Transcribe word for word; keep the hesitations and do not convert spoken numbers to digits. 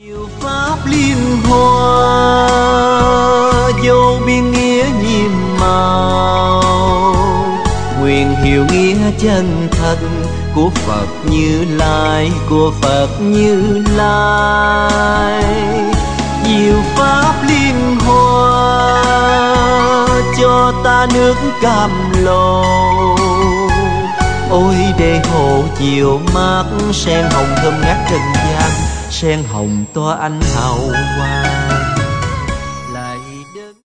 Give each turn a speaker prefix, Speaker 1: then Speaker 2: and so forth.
Speaker 1: Diệu pháp liên hoa vô biên nghĩa nhiệm màu, nguyện hiểu nghĩa chân thành của Phật Như Lai, của Phật Như Lai. Diệu pháp liên hoa cho ta nước cam lồ, ôi để hồ chiều mát sen hồng thơm ngát trần gian, sen hồng tỏa ánh hào quang.